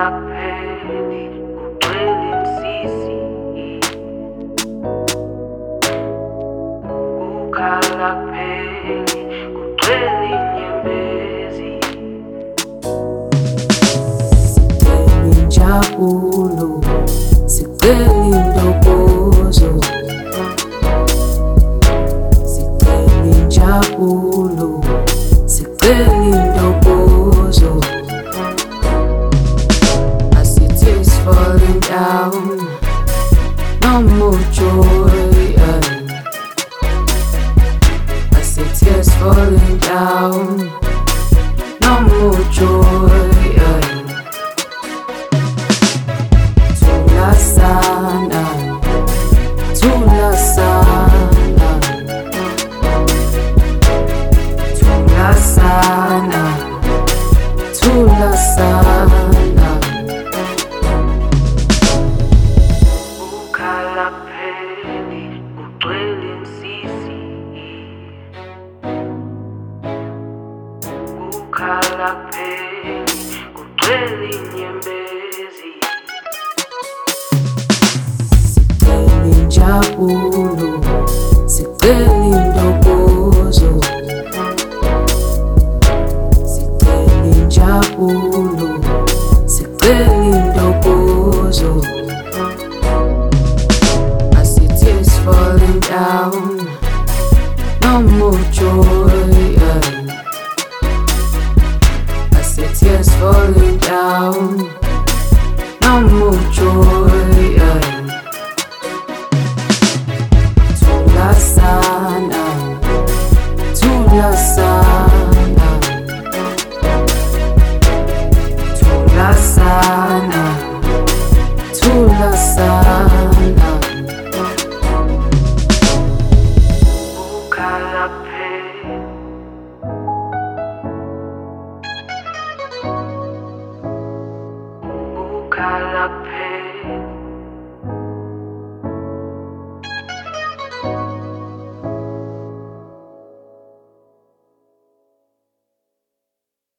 pheli kugcwele insisi, ukukhala pheli kugcwele inyembezi. Sicela injabulo, sicela intokozo, sicela injabulo, sicela intokozo. As it is falling down, no more joy. As it is falling down, no more joy. Tulasana, tulasana, tulasana, tulasana. Ukukhala pheli kugcwele insisi, ukukhala pheli kugcwele inyembezi. Sicela injabulo, sicela intokozo, sicela injabulo, sicela intokozo. As it is falling down, no more joy. As it is falling down, no more joy.